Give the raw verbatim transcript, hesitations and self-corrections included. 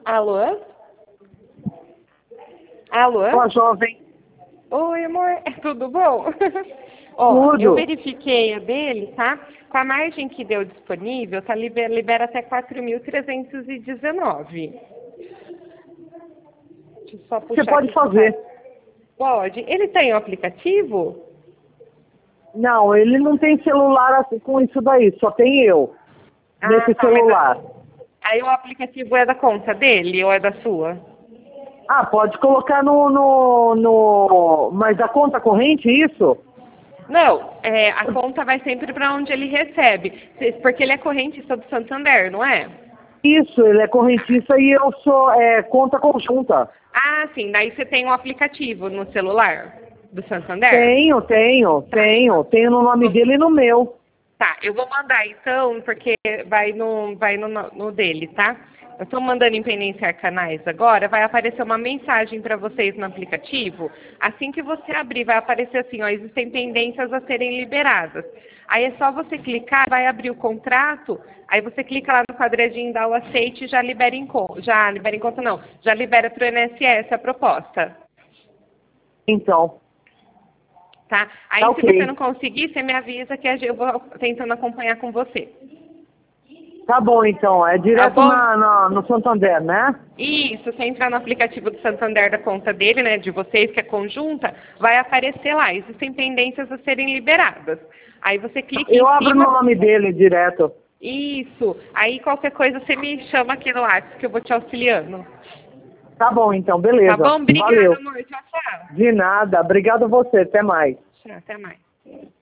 Alô? Alô? Ó, jovem. Oi, amor. Tudo bom? Ó, Tudo. eu verifiquei a dele, tá? Com a margem que deu disponível, tá libera, libera até quatro mil trezentos e dezenove. Deixa eu só Você puxar pode aqui. fazer. Pode. Ele tem o aplicativo? Não, ele não tem celular assim com isso daí, só tem eu. Ah, Nesse tá, mas celular. a- aí o aplicativo é da conta dele ou é da sua? Ah, pode colocar no, no, no... Mas a conta corrente, isso? Não, é, a conta vai sempre para onde ele recebe, porque ele é correntista do Santander, não é? Isso, ele é correntista e eu sou é, conta conjunta. Ah, sim, daí você tem um aplicativo no celular do Santander? Tenho, tenho, tenho. Tenho no nome dele e no meu. Tá, eu vou mandar então, porque vai no, vai no, no dele, tá? Eu estou mandando em pendenciar canais agora, vai aparecer uma mensagem para vocês no aplicativo. Assim que você abrir, vai aparecer assim, ó, existem pendências a serem liberadas. Aí é só você clicar, vai abrir o contrato, aí você clica lá no quadradinho, dá o aceite e já libera em conta. Já libera em conta não, já libera para o I N S S a proposta. Então, Tá? Aí tá se você ok. não conseguir, você me avisa que eu vou tentando acompanhar com você. Tá bom, então. É Tá direto bom? na, na, no Santander, né? Isso, você entrar no aplicativo do Santander da conta dele, né, de vocês, que é conjunta, vai aparecer lá, existem pendências a serem liberadas. Aí você clica Eu em abro no cima, nome dele direto. isso, aí qualquer coisa você me chama aqui no WhatsApp que eu vou te auxiliando. Tá bom, então. Tá Beleza. bom? Obrigada, Valeu. amor. Tchau, tchau. De nada. Obrigado a você. Até mais. Tchau, até mais.